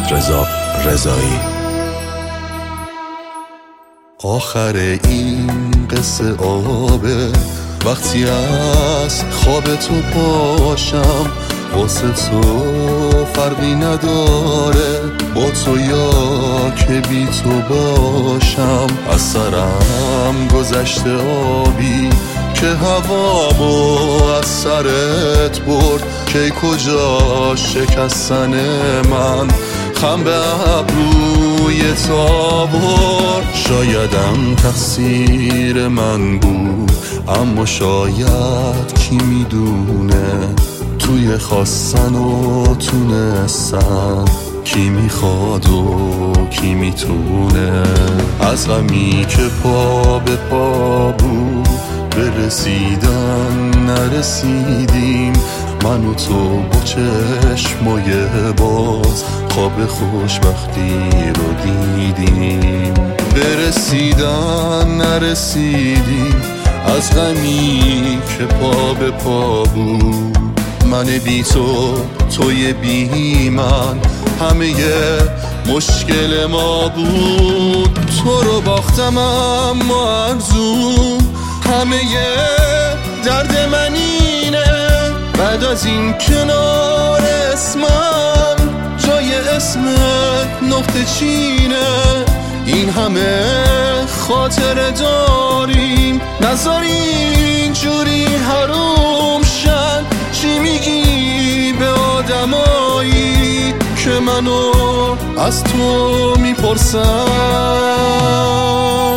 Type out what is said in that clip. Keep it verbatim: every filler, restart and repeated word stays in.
محمد رضا رضایی. آخر این قصه آبه، وقتی از خواب تو پاشم، واسه تو فرقی نداره با تو یا که بی تو باشم. از سرم گذشته آبی که هوامو از سرت برد، کی کجا شکستن من خم به ابروی تا برد. شایدم تقصیر من بود، اما شاید کی میدونه توی خواستن و تونستن کی میخواد و کی میتونه. از غمی که پا به پا بود به رسیدن نرسیدیم، من و تو با چشمای باز خواب خوشبختی رو دیدیم. به رسیدن نرسیدیم از غمی که پا به پا بود، من بی تو توی بی من همه مشکل ما بود. تو رو باختم اما ارزو همه درد من اینه، بعد از این کنار اسمم جای اسمت نقطه چینه. این همه خاطره داریم، نذار اینجوری حروم شن. چی میگی به آدمایی که منو از تو میپرسن؟